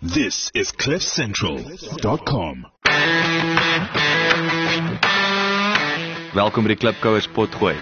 This is CliffCentral.com. Welkom by die Klipkouers potgooi.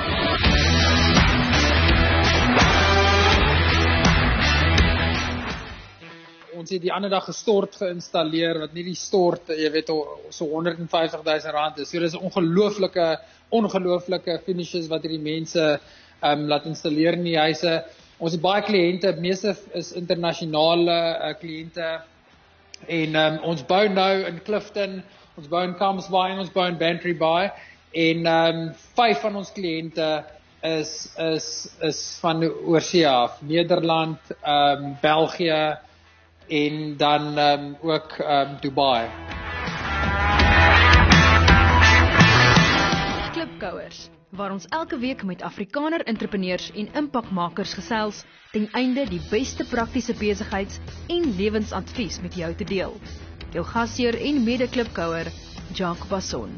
Ons het die ander dag gestort geïnstalleer, wat nie die stort, jy weet, so R150,000 is. So dis ongelooflike finishes wat die mense laat installeer in die huise. Ons het baie kliënte, meeste is internasionale kliënte. En ons bou nou in Clifton, ons bou in Camps Bay en ons bou in Bantry Bay. En 5 van ons kliënte is van oorsee af, Nederland, België en dan ook Dubai. Klipkouers, waar ons elke week met Afrikaner entrepreneurs en impakmakers gesels, ten einde die beste praktiese besigheids- en lewensadvies met jou te deel. Jou gasheer en mede-klipkouer, Jacques Basson.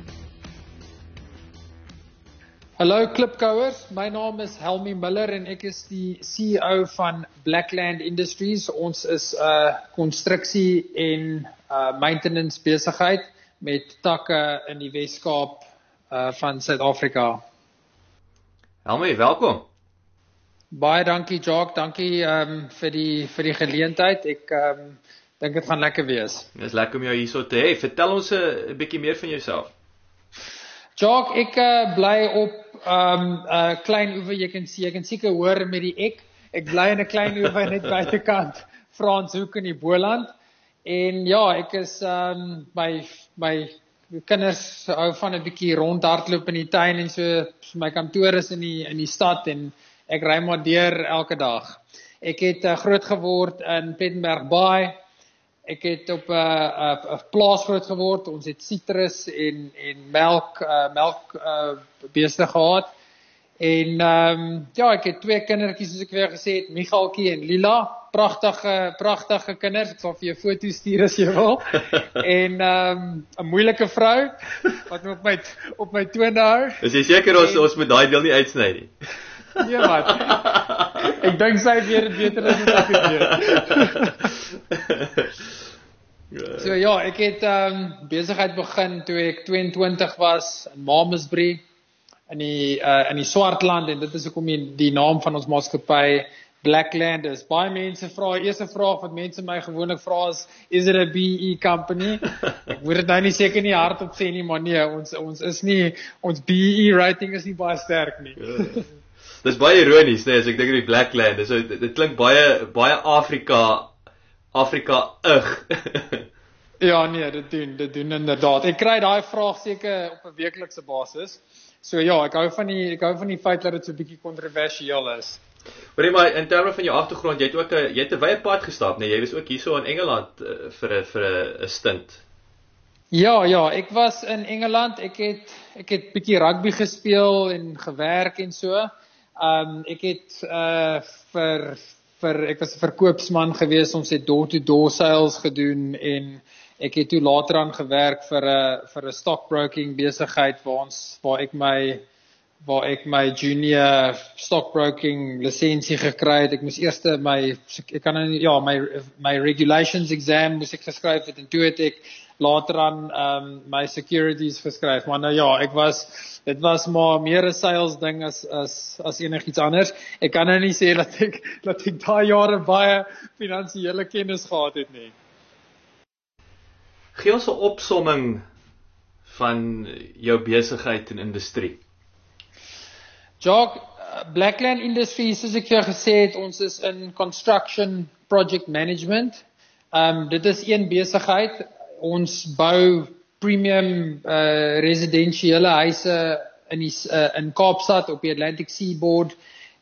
Hallo Klipkouers, my naam is Helmy Miller en ek is die CEO van Blackland Industries. Ons is 'n konstruksie en maintenance besigheid met takke in die Weskaap van Suid-Afrika. Helmy, welkom. Baie dankie Jacques, dankie vir die geleentheid. Ek dink dit gaan lekker wees. Dit is lekker om jou hierso te hê. Vertel ons 'n bietjie meer van jouself. Jacques, ek bly op 'n klein oewer, jy kan seker hoor met die ek bly in 'n klein oewer net buitekant Franshoek in die Boland. En ja, ek is my kinders hou van 'n bietjie rondhardloop in die tuin en so my kantoor is in die stad en ek ry maar deur elke dag. Ek het groot geword in Plettenberg Bay. Ek het op 'n plaas groot geword. Ons het sitrus en melk beeste gehad. En ja, ek het 2 kindertjies soos ek weer gesê het, Michaltjie en Lila. Pragtige kinders. Ek sal vir jou foto's stuur as jy wil. En 'n moeilike vrou wat my op my tone hou. Is jy seker ons moet daai deel nie uitsny nie? Nee wat. Ek dink sy weet dit beter as ek weet. So ja, ek het besigheid begin toe ek 22 was in Mamasbury in die Swartland en dit is hoekom die naam van ons maatskappy Blackland is. Baie mense vra, eerste vraag wat mense my gewoonlik vra is it a BE company? Ek moet dit nou nie seker nie hardop sê nie, maar nee, ons is nie, ons BE rating is nie baie sterk nie. Dis baie ironies, nee, as ek dink aan die Blackland, dit klink baie Afrika-ig. Ja, nee, dit doen inderdaad. Ek kry daai vraag seker op 'n weeklikse basis. So ja, ek hou van die feit dat dit so 'n bietjie kontroversieel is. Maar in terme van jou agtergrond, jy het 'n wye pad gestap, nee, jy was ook hierso in Engeland vir 'n stint. Ja, ek was in Engeland. Ek het bietjie rugby gespeel en gewerk en so. Ek het ek was 'n verkoopsman gewees. Ons het door-to-door sales gedoen en ek het toe later aan gewerk vir 'n stockbroking besigheid waar ek my junior stockbroking lisensie gekry het. Ek moes eers my regulations exam moes ek geskryf het en toe het ek later aan my securities geskryf. Maar nou ja, dit was maar meer 'n sales ding as enigiets anders. Ek kan nou nie sê dat ek daai jare baie finansiële kennis gehad het nie. Gee ons 'n opsomming van jou besigheid en industrie. Jacques, Blackland Industries, soos ek jou gesê het, ons is in construction project management. Dit is een besigheid. Ons bou premium residensiële huise in Kaapstad op die Atlantic Seaboard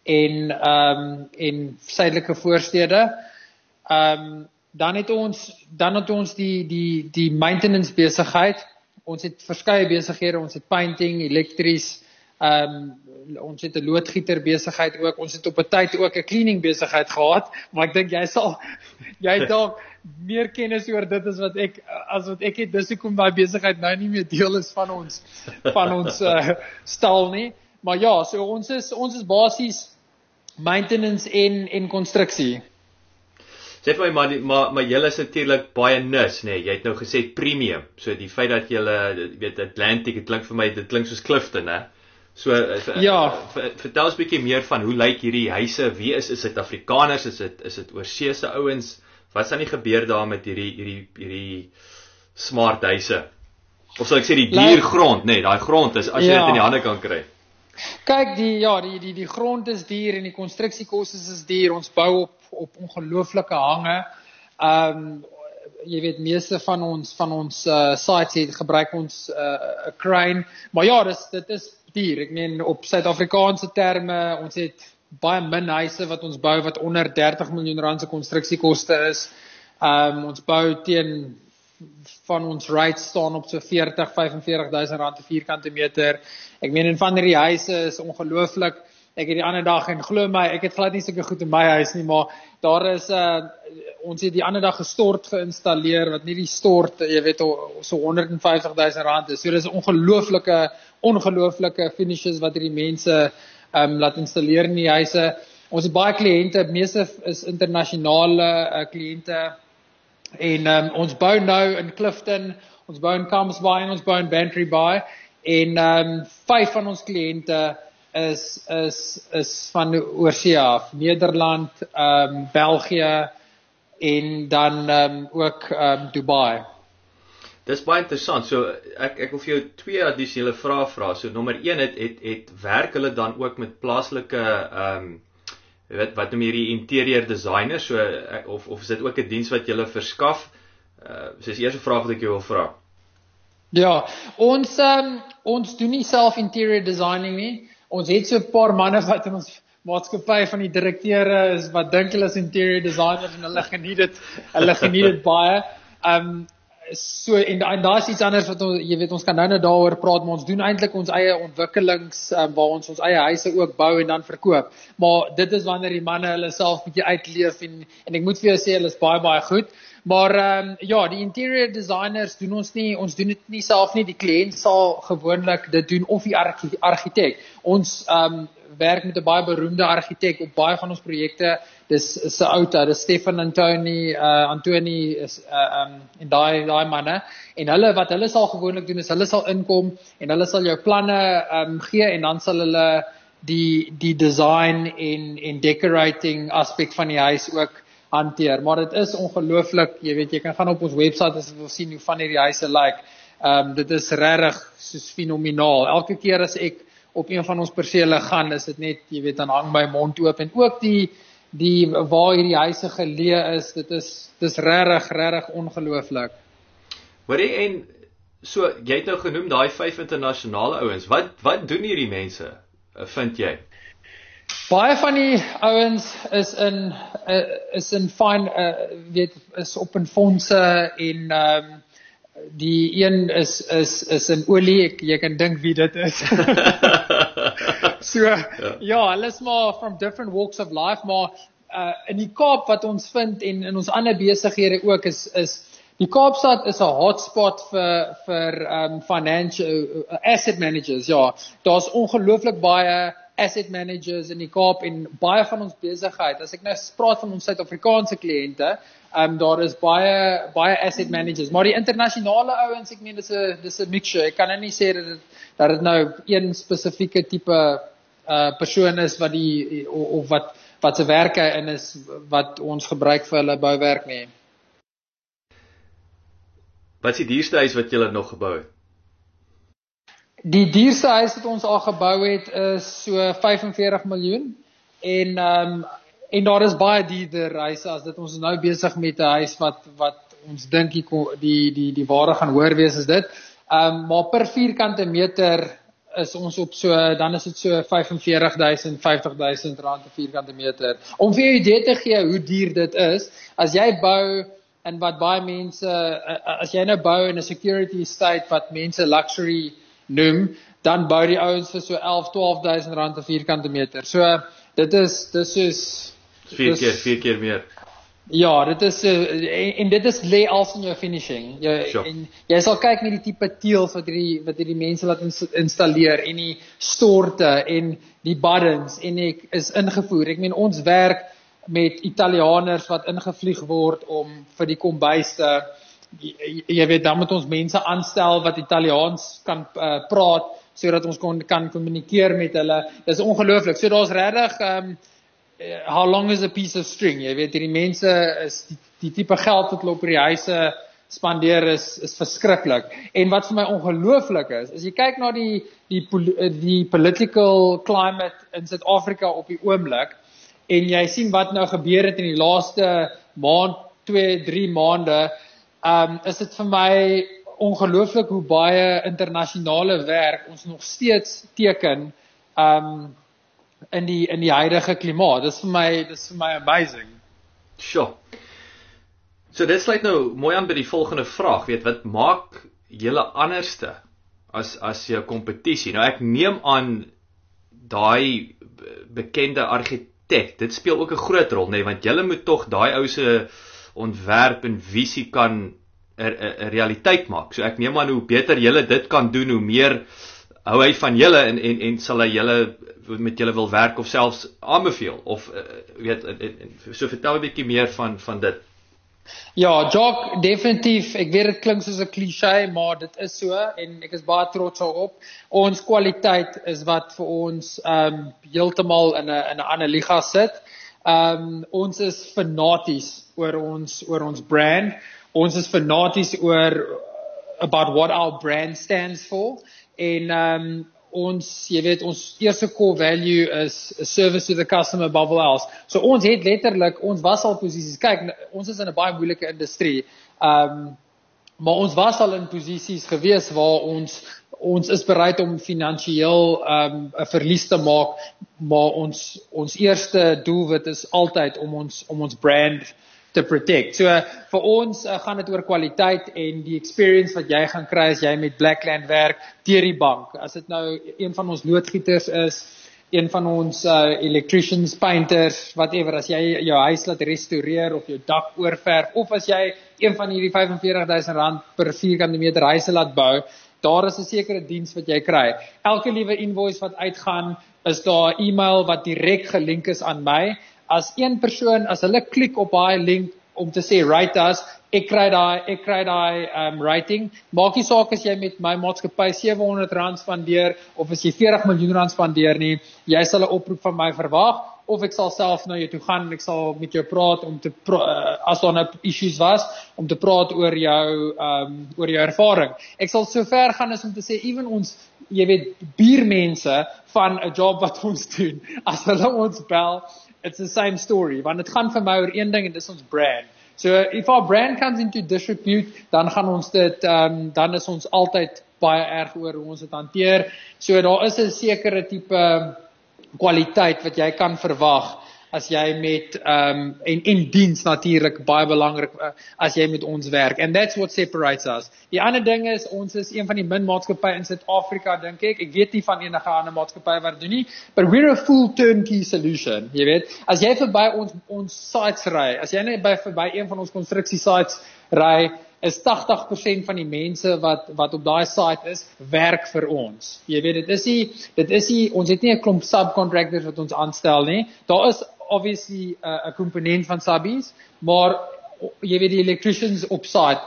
en suidelike voorstede. Dan het ons die maintenance besigheid. Ons het verskeie besighede, ons het painting, elektries, ons het 'n loodgieter besigheid ook. Ons het op 'n tyd ook 'n cleaning besigheid gehad, maar ek dink jy het dalk meer kennis oor dit as wat ek het. Dis hoekom daai besigheid nou nie meer deel is van ons stal nie. Maar ja, so ons is basies maintenance en konstruksie. Sê vir my maar julle is natuurlik baie nis, nê. Jy het nou gesê premium. So die feit dat julle weet Atlantic, dit klink vir my dit klink soos Clifton, hè. So vertel ons 'n bietjie meer van hoe lyk hierdie huise? Wie is Suid-Afrikaners? Is dit oorseese ouens? Wat staan nie gebeur daar met hierdie smart huise? Of sal ek sê die diergrond, nê, daai grond is as jy dit in die hande kan kry. Kyk, die grond is duur en die konstruksiekoste is duur. Ons bou op ongelooflike hange. Jy weet meeste van ons sites het gebruik ons 'n crane, maar ja, dit is duur. Ek meen op Suid-Afrikaanse terme, ons het baie min huise wat ons bou wat onder 30 miljoen rand se konstruksiekoste is. Ons bou teen van ons rates staan op so 40-45,000 rand per vierkante meter. Ek meen en van die huise is ongelooflik. Ek het die ander dag en glo my, ek het glad nie sulke goed in my huis nie, maar daar is ons het die ander dag gestort geïnstalleer wat nie die stort, jy weet so 150,000 rand is. So dis ongelooflike finishes wat hierdie mense laat installeer in die huise. Ons het baie kliënte, meeste is internasionale kliënte. En ons bou nou in Clifton, ons bou in Camps Bay en ons bou in Bantry Bay. En 5 van ons kliënte is van oorsee af, Nederland, België en dan ook Dubai. Dis baie interessant. So ek wil vir jou 2 addisionele vrae vra. So nommer 1 het werk hulle dan ook met plaaslike wat noem hierdie interior designer, so of is dit ook 'n diens wat julle verskaf? Dis die eerste vraag wat ek jou wil vra. Ja, ons doen nie self interior designing nie. Ons het so 'n paar manne wat in ons maatskappy van die direkteure is wat dink hulle is interior designers en hulle geniet dit baie. So en daar is iets anders wat jy weet ons kan nou daaroor praat, maar ons doen eintlik ons eie ontwikkelings waar ons eie huise ook bou en dan verkoop. Maar dit is wanneer die manne hulle self bietjie uitleef en ek moet vir jou sê hulle is baie goed. Maar ja, die interior designers doen ons doen dit nie self nie. Die kliënt sal gewoonlik dit doen of die argitek. Ons werk met 'n baie beroemde argitek op baie van ons projekte. Dis se outa, dis Stefan Antoni is en daai manne. En wat hulle sal gewoonlik doen is hulle sal inkom en hulle sal jou planne gee en dan sal hulle die design en decorating aspek van die huis ook hanteer. Maar dit is ongelooflik, jy weet jy kan gaan op ons webwerf as jy wil sien hoe van hierdie huise lyk. Dit is regtig soos fenomenaal. Elke keer as ek op een van ons persele gaan, is dit net, jy weet, dan hang my mond oop en ook die waar hierdie huise geleë is, dis regtig ongelooflik. Hoorie, en so jy het nou genoem daai 5 internasionale ouens. Wat doen hierdie mense? Vind jy? Baie van die ouens is op in fondse en die een is in olie, jy kan dink wie dit is. So, ja, hulle is maar from different walks of life, maar in die Kaap wat ons vind en in ons ander besighede ook is die Kaapstad is 'n hotspot vir financial asset managers, ja. Daar's ongelooflik baie asset managers in die Kaap en baie van ons besigheid. As ek nou praat van ons Suid-Afrikaanse kliënte, daar is baie asset managers, maar die internasionale ouens, ek meen dis 'n mixture. Ek kan nou nie sê dat dit nou een spesifieke tipe persoon is wat se werke in is wat ons gebruik vir hulle bouwerk nie. Wat is die duurste huis wat julle nog gebou het? Die duurste huis wat ons al gebou het is so 45 miljoen en daar is baie duurder huise as dit. Ons is nou besig met 'n huis wat ons dink die waarde gaan hoër wees as dit. Maar per vierkante meter is ons op dan is dit so 45,000, 50,000 rand per vierkante meter. Om vir jou 'n idee te gee hoe duur dit is, as jy bou en wat baie mense, as jy nou bou in 'n security estate wat mense luxury noem, dan bou die ouens vir so 11-12,000 rand per vierkante meter. So dit is 4 keer meer. Ja, dit is en dit is lê als in jou finishing. En jy sal kyk met die tipe teëls wat hierdie mense laat installeer en die storte en die buttons en ek is ingevoer. Ek meen ons werk met Italianers wat ingevlieg word om vir die kombuis te, jy weet, dan moet ons mense aanstel wat Italiaans kan praat, sodat ons kan kommunikeer met hulle. Dis ongelooflik. So daar's regtig how long is a piece of string? Jy weet, die mense is die tipe geld wat hulle op die huise spandeer is verskriklik. En wat vir my ongelooflik is, as jy kyk na die political climate in Suid-Afrika op die oomblik, en jy sien wat nou gebeur het in die laaste maand, 2-3 maande, is dit vir my ongelooflik hoe baie internasionale werk ons nog steeds teken in die huidige klimaat. Dis vir my amazing. Sure. So dit sluit nou mooi aan by die volgende vraag, weet wat maak julle anderste as jou kompetisie? Nou ek neem aan daai bekende argitek, dit speel ook 'n groot rol, nee, want julle moet tog daai ou se ontwerp en visie kan 'n realiteit maak. So ek neem aan hoe beter julle dit kan doen, hoe meer hou hy van julle en sal hy julle met julle wil werk of selfs aanbeveel of weet so vertel 'n bietjie meer van dit. Ja, Jock, definitief, ek weet dit klink soos 'n cliché, maar dit is so en ek is baie trots daarop. Ons kwaliteit is wat vir ons heeltemal in 'n ander liga sit. Ons is fanaties oor ons brand. Ons is fanaties oor about what our brand stands for. En ons, jy weet, ons eerste core value is service to the customer above all else. So ons het letterlik, ons was al posisies, kyk, ons is in 'n baie moeilike industrie, maar ons was al in posisies gewees waar ons is bereid om finansiëel 'n verlies te maak, maar ons eerste doelwit is altyd om ons brand te protect. So vir ons gaan dit oor kwaliteit en die experience wat jy gaan kry as jy met Blackland werk deur die bank. As dit nou een van ons loodgieters is, een van ons electricians, painters, whatever, as jy jou huis laat restaureer of jou dak oorverf, of as jy een van hierdie R45,000 per vierkante meter huise laat bou, daar is 'n sekere diens wat jy kry. Elke liewe invoice wat uitgaan, is daar 'n e-mail wat direk gelink is aan my. As een persoon, as hulle klik op daai link om te sê write us, ek kry daai rating. Maak nie saak as jy met my maatskappy R700 spandeer of as jy R40 miljoen spandeer nie, jy sal 'n oproep van my verwag of ek sal self na jou toe gaan en ek sal met jou praat om te as daar nou issues was om te praat oor jou ervaring. Ek sal so ver gaan as om te sê even ons, jy weet, buurmense van 'n job wat ons doen, as hulle ons bel, it's the same story, want dit gaan vir my oor een ding en dis ons brand. So if our brand comes into disrepute, dan gaan ons dit, dan is ons altyd baie erg oor hoe ons dit hanteer. So daar is 'n sekere tipe kwaliteit wat jy kan verwag as jy met, en diens natuurlik, baie belangrik, as jy met ons werk. And that's what separates us. Die ander ding is, ons is een van die min maatskappye in Suid-Afrika, dink ek. Ek weet nie van enige ander maatskappye wat doen nie, but we're a full turnkey solution, jy weet. As jy verby ons sites ry, as jy net verby een van ons constructie sites ry, is 80% van die mense wat op daai site is, werk vir ons. Jy weet, dit is nie, ons het nie 'n klomp subcontractors wat ons aanstel nie. Daar is obviously 'n komponent van subbies, maar jy weet die electricians op site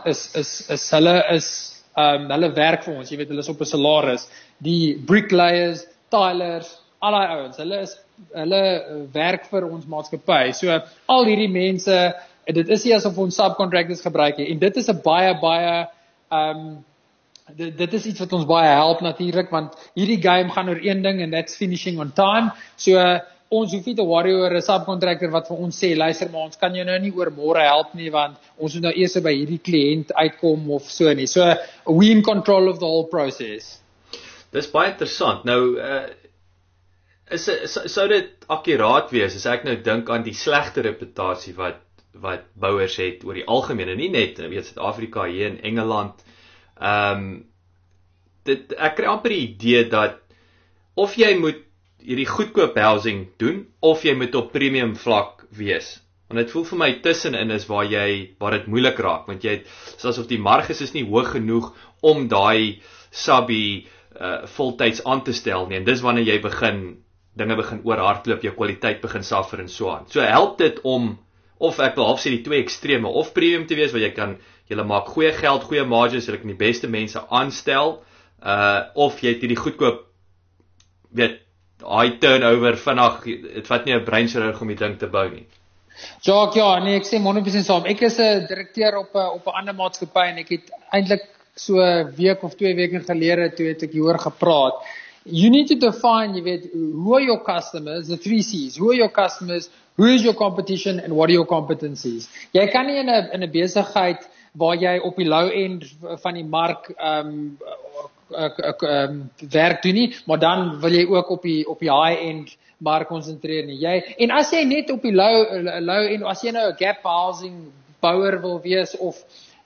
hulle werk vir ons, jy weet hulle is op 'n salaris. Die bricklayers, tilers, al daai ouens, hulle werk vir ons maatskappy. So al hierdie mense, dit is nie asof ons subcontractors gebruik nie, en dit is 'n baie dit is iets wat ons baie help natuurlik, want hierdie game gaan oor een ding, and that's finishing on time. So ons hoef nie te worry oor 'n subcontractor wat vir ons sê, luister maar, ons kan jou nou nie oor môre help nie, want ons moet nou eers by hierdie kliënt uitkom of so nie. So we in control of the whole process. Dis baie interessant. Nou sou dit akkuraat wees as ek nou dink aan die slegte reputasie wat bouers het oor die algemeen, en nie net in Suid-Afrika, hier in Engeland. Ek kry amper die idee dat of jy moet hierdie goedkoop housing doen, of jy moet op premium vlak wees. Want dit voel vir my tussenin is waar dit moeilik raak, want jy het, soos of die marges is nie hoog genoeg om daai subby voltyds aan te stel nie, en dis wanneer jy begin dinge begin oorhardloop, jou kwaliteit begin suffer en so aan. So help dit om, of ek wil half sê die twee extreme, of premium te wees, waar jy maak goeie geld, goeie margins, jy kan die beste mense aanstel, of jy het hierdie goedkoop, high turnover, vinnig, het vat nie 'n breinchirurg om die ding te bou nie. Jacques, ja, nee, ek sê 100% saam. Ek is 'n direkteur op 'n ander maatskappy en ek het eintlik so 'n week of 2 weke gelede toe het ek hieroor gepraat. You need to define, jy weet, who are your customers, the 3 C's. Who are your customers, who is your competition and what are your competencies? Jy kan nie in 'n besigheid waar jy op die low end van die mark werk doen nie, maar dan wil jy ook op die high end mark konsentreer nie. En as jy net op die low end, as jy nou 'n gap housing bouer wil wees of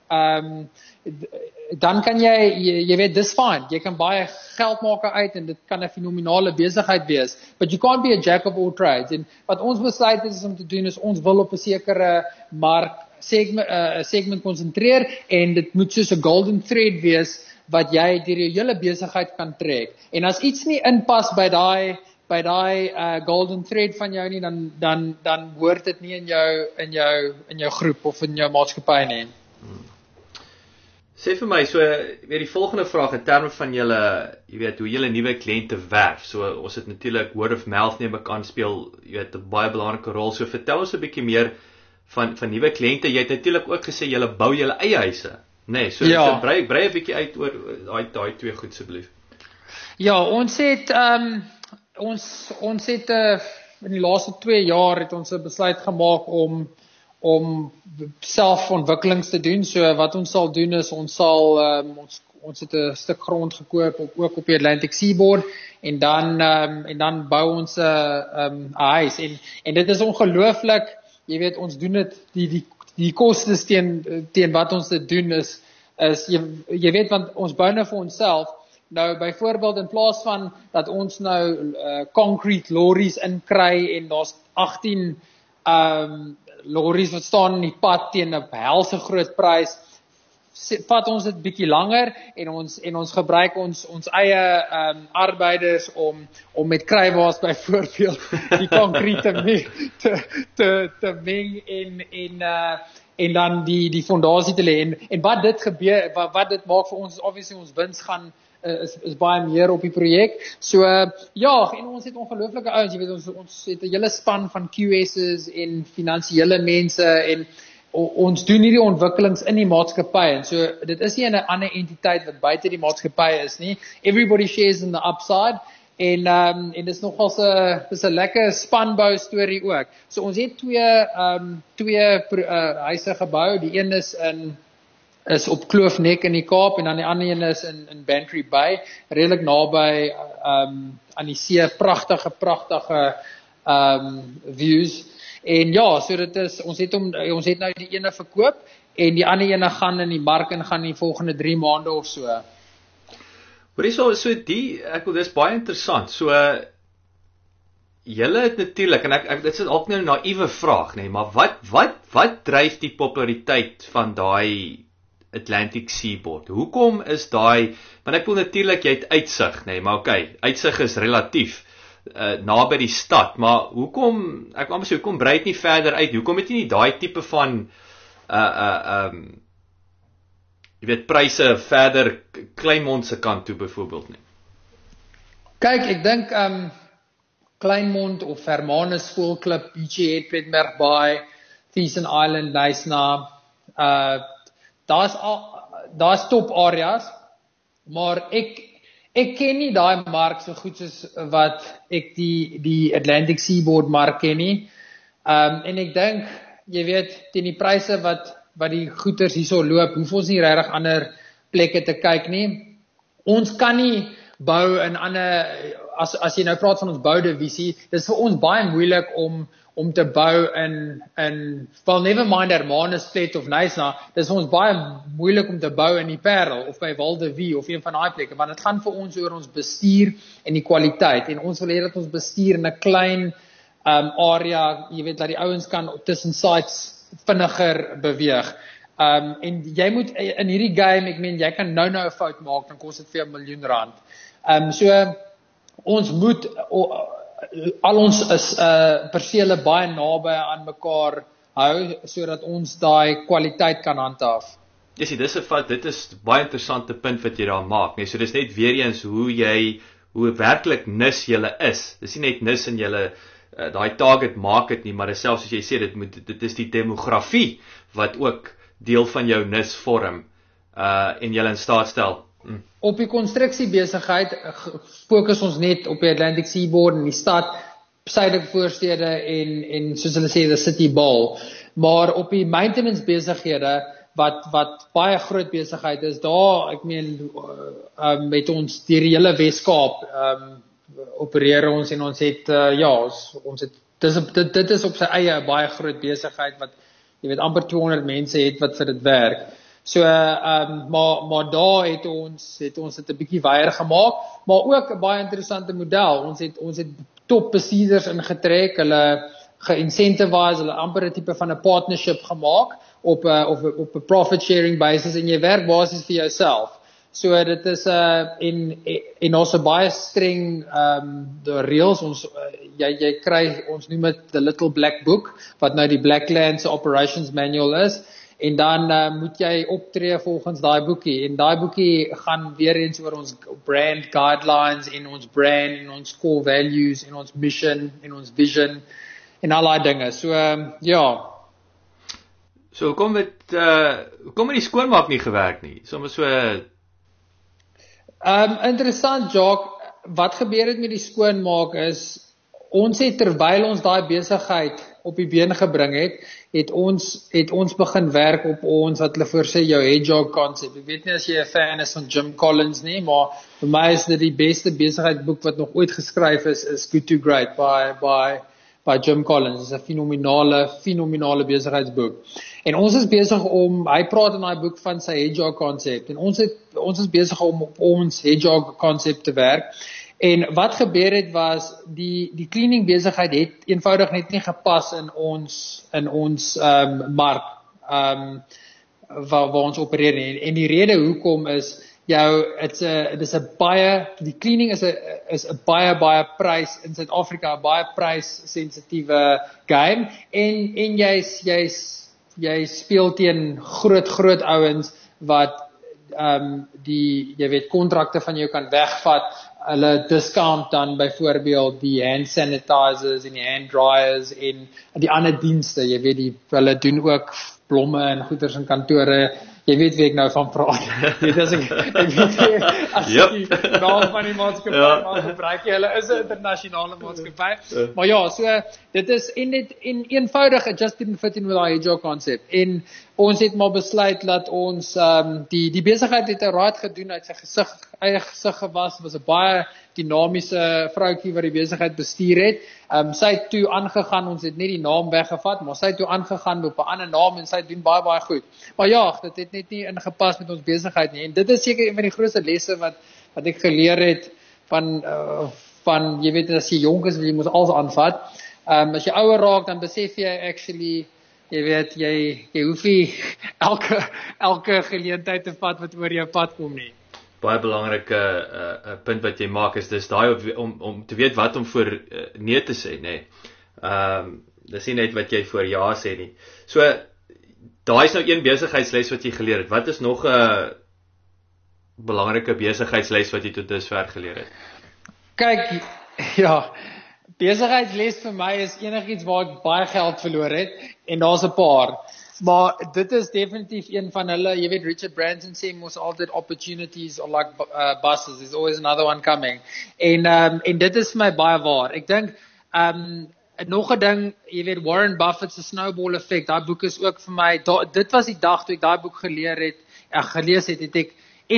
dan kan jy weet, dis fine. Jy kan baie geld maak uit en dit kan 'n fenominale besigheid wees. But you can't be a jack of all trades. En wat ons besluit is om te doen is ons wil op 'n sekere mark segment konsentreer en dit moet soos 'n golden thread wees wat jy deur jou hele besigheid kan trek. En as iets nie inpas by daai golden thread van jou nie, dan hoort dit nie in jou groep of in jou maatskappy nie. Sê vir my, so weer die volgende vraag in terme van julle, jy weet, hoe julle nuwe kliënte werf. So ons het natuurlik word of mouth neem kan speel, jy weet, 'n baie belangrike rol. So vertel ons 'n bietjie meer van nuwe kliënte. Jy het natuurlik ook gesê julle bou julle eie huise. Nee, so ja. Brei 'n bietjie uit oor daai twee goed asseblief. Ja, ons het in die laaste 2 jaar het ons 'n besluit gemaak om selfontwikkelings te doen. So wat ons sal doen is ons het 'n stuk grond gekoop ook op die Atlantic Seaboard en dan bou ons 'n huis en dit is ongelooflik. Jy weet, ons doen dit die kostes teen wat ons dit doen is jy weet, want ons bou nou vir onsself. Nou byvoorbeeld in plaas van dat ons nou concrete lorries inkry en daar's 18 lorries wat staan in die pad teen 'n helse groot prys, vat ons dit bietjie langer en ons gebruik ons eie arbeiders om met kruiwaars byvoorbeeld die konkrete te meng en dan die fondasie te lê en wat dit maak vir ons is obviously ons wins gaan is baie meer op die projek. So ja, en ons het ongelooflike ouens, jy weet, ons het 'n hele span van QS's en finansiële mense en ons doen hierdie ontwikkelings in die maatskappy en so dit is nie 'n ander entiteit wat buite die maatskappy is nie. Everybody shares in the upside en dis nogals 'n lekker spanbou storie ook. So ons het twee huise gebou. Die een is op Kloofnek in die Kaap en dan die ander een is in Bantry Bay, redelik naby aan die see, pragtige views. En ja, so dit is ons het nou die ene verkoop en die ander ene gaan in die mark en gaan in die volgende 3 maande of so. Hoorie dis baie interessant. So julle het natuurlik en dit is ook nou 'n naïewe vraag, nê, maar wat dryf die populariteit van daai Atlantic Seaboard? Hoekom is daai, want ek wil natuurlik jy het uitsig, nê, maar okay, uitsig is relatief naby die stad, maar hoekom brei dit nie verder uit? Hoekom het jy nie daai tipe van jy weet pryse verder Kleinmond se kant toe byvoorbeeld nie? Kyk, ek dink Kleinmond of Hermanus Voelklip, Beachy Head, Plettenberg Bay, Thiessen Island, Knysna, daar's top areas, maar ek ken nie daai mark so goed soos wat ek die Atlantic Seaboard mark ken nie. En ek dink, jy weet, teen die pryse wat die goederes hierso loop, hoef ons nie regtig ander plekke te kyk nie. Ons kan nie bou in ander, as jy nou praat van ons boudivisie, dis vir ons baie moeilik om te bou in well, never mind Hermanus, Plet of Knysna, dis vir ons baie moeilik om te bou in die Parel of by Waldevie of een van daai plekke, want dit gaan vir ons oor ons bestuur en die kwaliteit en ons wil hê dat ons bestuur in 'n klein area, jy weet, dat die ouens kan tussen sites vinniger beweeg. En jy moet in hierdie game, ek meen, jy kan nou 'n fout maak, dan kos dit vir jou R1 miljoen. So ons moet al ons is persele baie naby aan mekaar hou, sodat ons daai kwaliteit kan handhaaf. Dis dit is baie interessante punt wat jy daar maak, nee, so dis net weer eens hoe werklik nis julle is. Dis nie net nis in julle daai target market nie, maar selfs as jy sê dit is die demografie wat ook deel van jou nis vorm en julle in staat stel. Op die konstruksiebesigheid fokus ons net op die Atlantic Seaboard en die stad, suidelike voorstede en soos hulle sê, the city ball. Maar op die maintenance besighede wat baie groot besigheid is, daar, ek meen, met ons deur die hele Weskaap opereer ons en ons het dit is op sy eie baie groot besigheid wat jy weet amper 200 mense het wat vir dit werk. So maar daar het ons dit 'n bietjie weier gemaak, maar ook 'n baie interessante model. Ons het top besitters ingetrek, hulle ge-incentivize, hulle amper 'n tipe van 'n partnership gemaak op 'n profit sharing basis en jy werk basies vir jouself. So dit is en ons 'n baie streng die reëls ons jy kry, ons noem dit the little black book wat nou die Blacklands Operations Manual is. En dan moet jy optree volgens daai boekie. En daai boekie gaan weer eens oor ons brand guidelines en ons brand en ons core values en ons mission en ons vision en al daai dinge. So ja. So hoekom het die skoonmaak nie gewerk nie? Soms so interessant, Jacques, wat gebeur het met die skoonmaak is ons het terwyl ons daai besigheid op die been gebring het ons begin werk op ons wat hulle voorsê jou hedgehog konsep. Ek weet nie as jy 'n fan is van Jim Collins nie, maar vir my is dit die beste besigheidsboek wat nog ooit geskryf is Good to Great by Jim Collins. Dit is 'n fenominale besigheidsboek. En ons is besig hy praat in daai boek van sy hedgehog konsep en ons is besig om op ons hedgehog konsep te werk. En wat gebeur het was die cleaning besigheid het eenvoudig net nie gepas in ons mark waar ons opereer nie. En die rede hoekom is die cleaning is 'n baie prys in Suid-Afrika, 'n baie prys-sensitiewe game en jy speel teen groot ouens wat jy weet kontrakte van jou kan wegvat. Hulle discount dan byvoorbeeld die hand sanitizers en die hand dryers en die ander dienste, jy weet hulle doen ook blomme en goeders in kantore. Jy weet wie ek nou van praat. Dit is ek weet as die naam van die maatskappy maar gebruik jy, hulle is 'n internasionale maatskappy. Maar ja, so dit is en eenvoudig it just didn't fit in with our hedgehog concept. En ons het maar besluit dat ons die besigheid het 'n raad gedoen uit sy eie gesig gewas, was 'n baie dinamiese vroutjie wat die besigheid bestuur het. Sy het toe aangegaan, ons het net die naam weggevat, maar sy het toe aangegaan op 'n ander naam en sy doen baie goed. Maar ja, dit het net nie ingepas met ons besigheid nie. En dit is seker een van die grootste lesse wat ek geleer het van jy weet as jy jonk is, wil jy mos alles aanvat. As jy ouer raak, dan besef jy actually jy weet jy hoef nie elke geleentheid te vat wat oor jou pad kom nie. Baie belangrike punt wat jy maak is dis daai om te weet wat om voor nee te sê, nê. Dis nie net wat jy voor ja sê nie. So daai is nou een besigheidsles wat jy geleer het. Wat is nog 'n belangrike besigheidsles wat jy tot dusver geleer het? Kyk, ja, besigheidsles vir my is enigiets waar ek baie geld verloor het en daar's 'n paar. Maar dit is definitief een van hulle, jy weet Richard Branson sê mos altyd opportunities are like buses, there's always another one coming. En dit is vir my baie waar. Ek dink nog 'n ding, jy weet Warren Buffett se snowball effek, daai boek is ook vir my, dit was die dag toe ek daai boek gelees het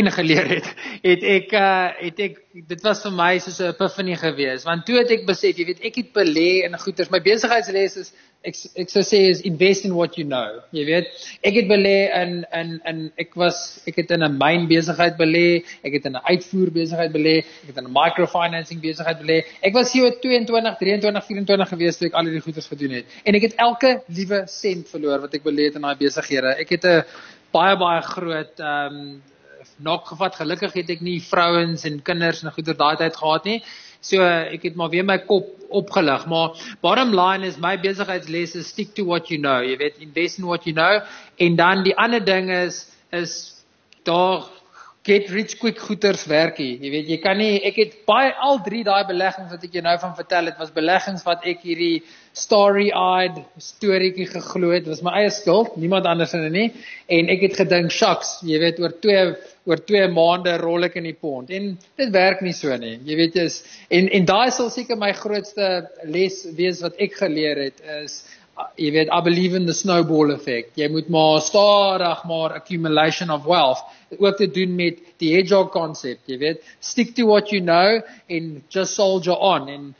dit was vir my soos 'n epiphany gewees, want toe het ek besef, jy weet ek het belê in goeders, my besigheidsles is ek sou sê is invest in what you know, jy weet, ek het belê ek het in 'n myn besigheid belê, ek het in 'n uitvoer besigheid belê, ek het in 'n microfinancing besigheid belê, ek was hier 22, 23, 24 gewees toe ek al hierdie goeders gedoen het, en ek het elke liewe sent verloor wat ek belê het in daai besighede. Ek het 'n baie groot nok gevat, gelukkig het ek nie vrouens en kinders en goeder daai tyd gehad nie, So ek het maar weer my kop opgelig, maar bottom line is my besigheidsles is stick to what you know. Jy weet, invest in what you know, en dan die ander ding is daar get rich quick goeders werkie. Jy weet, jy kan nie, ek het al 3 daai beleggings wat ek jou nou van vertel het, was beleggings wat ek hierdie story-eyed storieetjie geglo het, was my eie skuld, niemand anders in nie, en ek het gedink, shucks, jy weet, oor 2 maande rol ek in die pond, en dit werk nie so nie, jy weet, en daai sal seker my grootste les wees wat ek geleer het, is, jy weet, I believe in the snowball effect, jy moet maar stadig maar accumulation of wealth, ook te doen met die hedgehog concept, jy weet, stick to what you know, en just soldier on, en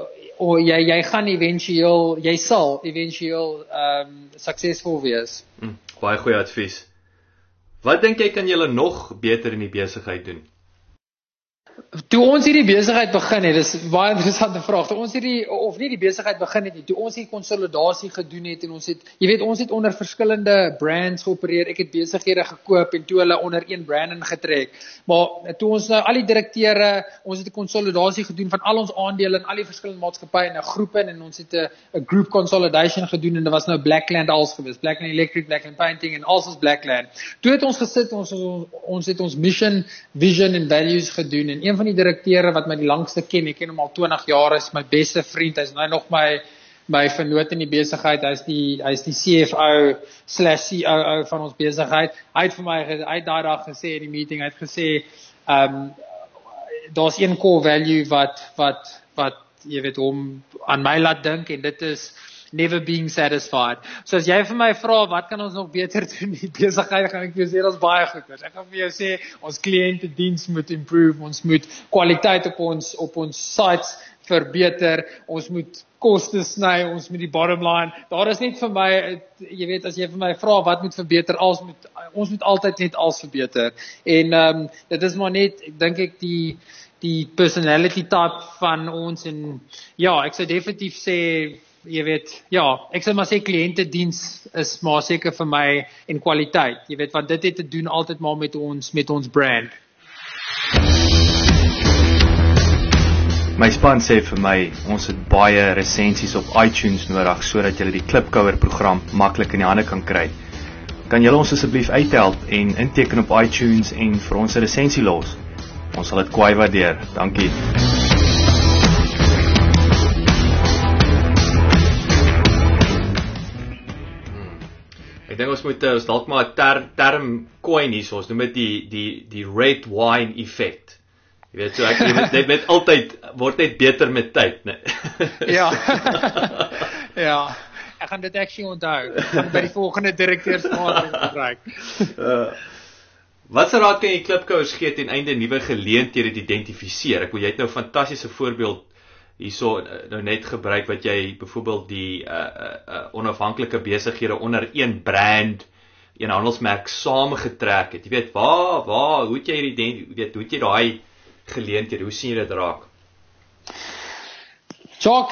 jy gaan jy sal eventueel suksesvol wees. Baie goeie advies. Wat dink jy kan julle nog beter in die besigheid doen? Toe ons hierdie besigheid begin het, dis baie interessante vraag. Toe ons nie die besigheid begin het nie, toe ons die konsolidasie gedoen het en ons het onder verskillende brands geopereer. Ek het besighede gekoop en toe hulle onder een brand ingetrek. Maar toe ons nou al die direkteure, ons het 'n konsolidasie gedoen van al ons aandele in al die verskillende maatskappye in 'n groep en ons het 'n group consolidation gedoen en dit was nou Blackland als gewees, Blackland Electric, Blackland Painting en alles was Blackland. Toe het ons gesit, ons het ons mission, vision en values gedoen en een van die direkteure wat my die langste ken, ek ken hom al 20 jaar, is my beste vriend, hy is nou nog my vernoot in die besigheid, hy is die CFO/COO van ons besigheid. Hy het vir my daai dag gesê in die meeting, hy het gesê daar's een core value wat jy weet hom aan my laat dink en dit is never being satisfied. So as jy vir my vra, wat kan ons nog beter doen in die besigheid, gaan ek vir jou sê, daar's baie goeders. Ek gaan vir jou sê, ons kliëntediens moet improve, ons moet kwaliteit op ons sites verbeter, ons moet koste sny, ons moet die bottom line, daar is net vir my, jy weet, as jy vir my vra, wat moet verbeter, ons moet altyd net alles verbeter. En dit is maar net, dink ek, die personality type van ons, en ja, ek sou definitief sê, jy weet, ja, ek sal maar sê kliëntediens is maar seker vir my en kwaliteit, jy weet, want dit het te doen altyd maar met ons brand. My span sê vir my, ons het baie resensies op iTunes nodig, sodat julle die Klipkouer program maklik in die hande kan kry. Kan julle ons asseblief uithelp en inteken op iTunes en vir ons 'n resensie los? Ons sal dit kwai waardeer, dankie. Ek dink ons moet dalk maar 'n term coin hier, ons noem dit die red wine effect. Jy weet, so dit met altyd word net beter met tyd, né? Ja. Ja. Ek gaan dit actually onthou. Ek gaan by die volgende direkteursmaat gebruik. Wat se raad kan jy klipkouers gee ten einde nuwe geleenthede te identifiseer? Jy het nou 'n fantastiese voorbeeld hierso nou net gebruik wat jy byvoorbeeld die onafhanklike besighede onder een brand, een handelsmerk saamgetrek het. Jy weet, hoe het jy daai geleenthede, hoe sien jy dit raak? Jock,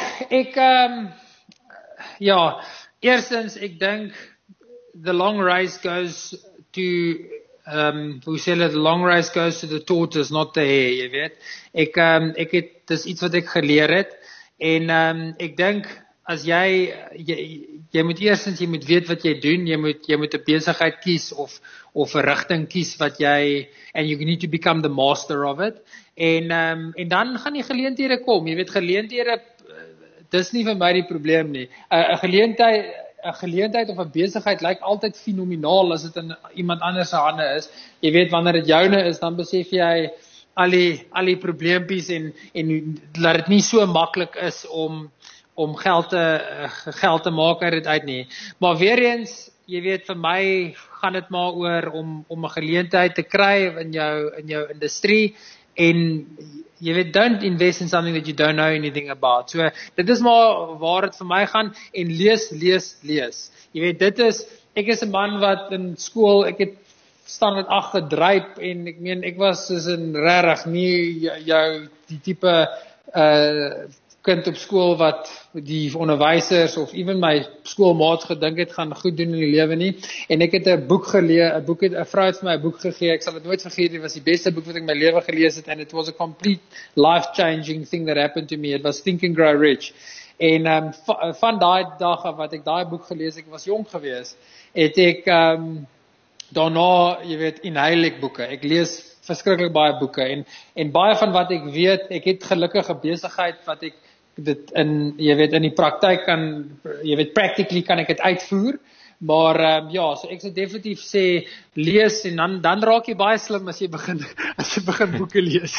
eerstens, ek dink the long race goes to the long race goes to the tortoise, not the hare, jy weet. Dis iets wat ek geleer het, en ek dink, as jy moet eerstens, jy moet weet wat jy doen, jy moet 'n besigheid kies, of 'n rigting kies wat jy, and you need to become the master of it, en dan gaan die geleenthede kom, jy weet, geleenthede, dis nie vir my die probleem nie, 'n geleentheid of 'n besigheid lyk altyd fenomenaal as dit in iemand anders se hande is. Jy weet, wanneer dit joune is, dan besef jy al die probleempies en dat dit nie so maklik is om geld te maak uit dit uit nie. Maar weer eens, jy weet, vir my gaan dit maar oor om 'n geleentheid te kry in jou industrie, en jy weet, don't invest in something that you don't know anything about. So, dit is maar waar dit vir my gaan, en lees. Jy weet, ek is 'n man wat in skool, ek het standaard 8 gedryp, en ek was soos in regtig nie die tipe kind op skool wat die onderwysers of even my skoolmaats gedink het gaan goed doen in die lewe nie. En ek het 'n boek gelees, 'n vrou het vir my 'n boek gegee. Ek sal dit nooit vergeet, dit was die beste boek wat ek in my lewe gelees het, and it was a complete life-changing thing that happened to me. It was Think and Grow Rich. En van daai dag af wat ek daai boek gelees, ek was jonk geweest, het ek daarna, jy weet, inhaal ek boeke. Ek lees verskriklik baie boeke en baie van wat ek weet, ek het gelukkig 'n besigheid wat ek dit in die praktyk kan, practically kan ek dit uitvoer, maar so ek sou definitief sê lees en dan raak jy baie slim as jy begin boeke lees.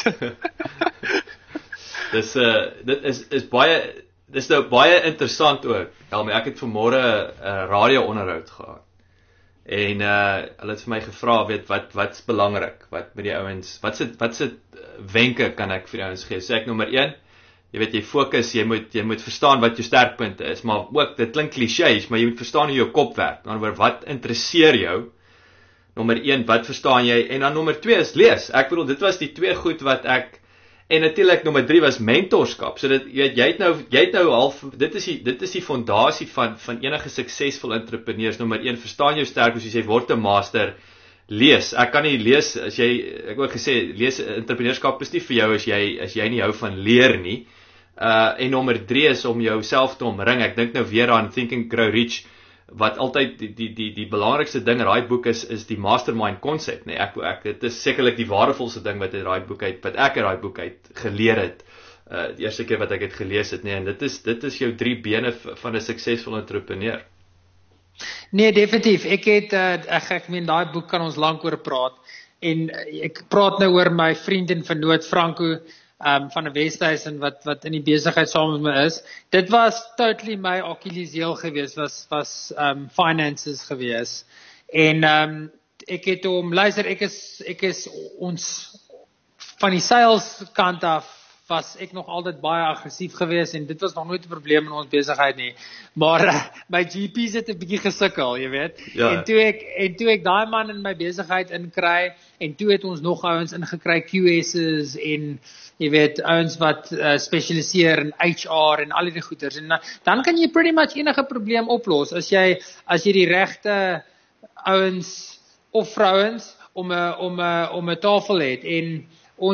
Dit is nou baie interessant ook. Ek het vanmôre 'n radio-onderhoud gehad. En hulle het vir my gevra, weet wat's belangrik, wat met die ouens, watse wenke kan ek vir die ouens gee? So ek nommer 1, jy fokus, jy moet verstaan wat jou sterkpunte is, maar ook, dit klink klisjées, maar jy moet verstaan hoe jou kop werk. Dan oor wat interesseer jou? Nommer 1, wat verstaan jy? En dan nommer 2 is lees. Ek bedoel, dit was die 2 goed wat ek, en natuurlik nommer 3 was mentorskap. So jy het nou half, dit is die fondasie van enige suksesvolle entrepreneurs. Nommer 1, verstaan jou sterk, as jy sê word 'n master, lees. Ek kan nie lees as jy, ek ook gesê, lees entrepreneurskap is nie vir jou as jy nie hou van leer nie. En nommer 3 is om jouself te omring. Ek dink nou weer aan Think and Grow Rich, wat altyd die belangrikste ding in daai boek is die mastermind konsep, nee. Dit is sekerlik die waardevolste ding wat ek uit daai boek uit geleer het. Die eerste keer wat ek dit gelees het, nee, en dit is jou 3 bene van 'n suksesvolle entrepreneur. Nee, definitief. Ek meen daai boek kan ons lank oor praat. En ek praat nou oor my vriend en vernoot Franco van 'n Westhuizen wat in die besigheid saam met my is. Dit was totally my Achilleshiel geweest, was finances geweest. En ek het hom, luister, ek is ons van die sales kant af was ek nog altyd baie aggressief geweest en dit was nog nooit 'n probleem in ons besigheid nie. Maar my GP's het 'n bietjie gesukkel, jy weet. Ja. En toe ek daai man in my besigheid inkry en toe het ons nog ouens ingekry, QS's en jy weet, ouens wat spesialiseer in HR en al die goeders. En dan kan jy pretty much enige probleem oplos as jy die regte ouens of vrouens om 'n tafel het. En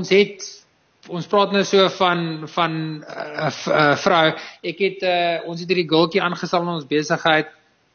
ons praat nou so van vrou. Ons het hierdie girltjie aangestel in ons besigheid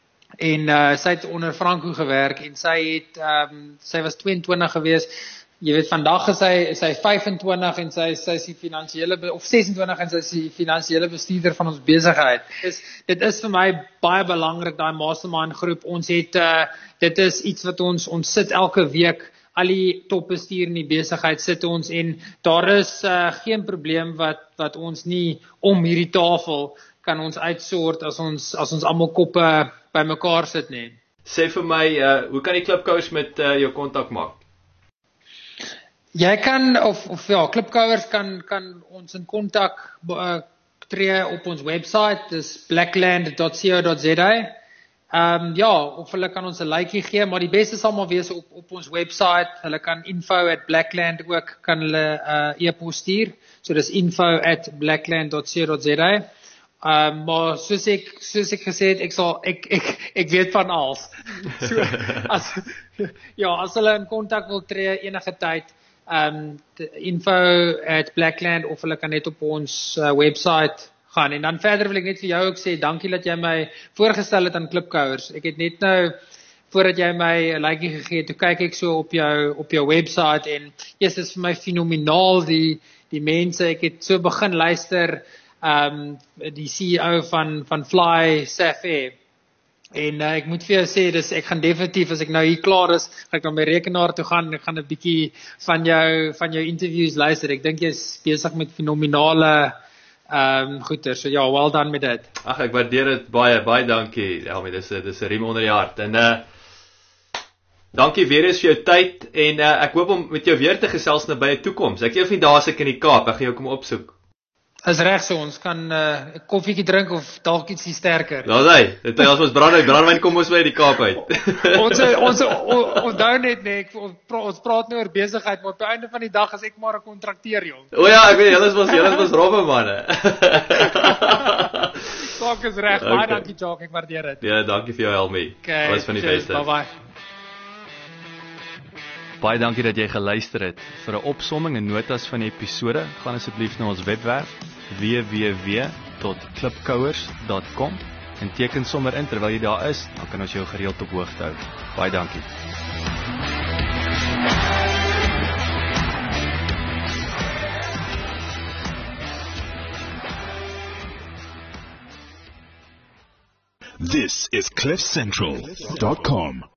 en sy het onder Franco gewerk en sy was 22 geweest. Jy weet, vandag is sy 25 en sy is die finansiële, of 26 en sy is die finansiële bestuurder van ons besigheid. Dit is vir my baie belangrik, daai mastermind groep. Dit is iets wat ons sit elke week, al die topbestuur in die besigheid sit ons en daar is geen probleem wat ons nie om hierdie tafel kan ons uitsort as ons almal koppe by mekaar sit nie. Sê vir my, hoe kan die Klipkouers met jou kontak maak? Jy kan, Klipkouers kan ons in kontak tree op ons website, dis blackland.co.za. Of hulle kan ons 'n likeie gee, maar die beste sal maar wees op ons website. Hulle kan info@blackland ook kan hulle e-pos stuur. So dis info@blackland.co.za. Maar soos ek gesê het, ek weet van alles. So as hulle in kontak wil tree enige tyd, info@blackland of hulle kan net op ons website gaan. En dan verder wil ek net vir jou ook sê, dankie dat jy my voorgestel het aan Klipkouers. Ek het net nou, voordat jy my 'n likeie gegee het, toe kyk ek so op jou website en dit is vir my fenomenaal, die mense, ek het so begin luister, die CEO van Fly Safair. En ek moet vir jou sê, ek gaan definitief, as ek nou hier klaar is, gaan ek na my rekenaar toe gaan, ek gaan 'n bietjie van jou interviews luister. Ek dink jy's besig met fenomenale goeie, so ja, well done met dit. Ag, ek waardeer dit baie dankie, Elmi, dis 'n riem onder die hart. En dankie weer eens vir jou tyd en ek hoop om met jou weer te gesels naby 'n toekoms. Ek weet nie daar as ek in die Kaap, ek gaan jou kom opsoek. Is reg so, ons kan 'n koffietjie drink of dalk ietsie sterker. Daar's hy. Dit is ons brandewyn kom ons by die Kaap uit. ons onthou net ons praat nou oor besigheid, maar op die einde van die dag is ek maar 'n kontrakteur, jong. O ja, ek weet julle was robbe manne. Saak is reg. Baie dankie Jacques, ek waardeer dit. Ja, dankie vir jou Helmie. Okay, alles van die beste. Bye. Baie dankie dat jy geluister het. Vir 'n opsomming en notas van die episode, gaan asseblief na ons webwerf www.klipkouers.com en teken sommer in terwyl jy daar is, dan kan ons jou gereeld op hoogte hou. Baie dankie. This is CliffCentral.com.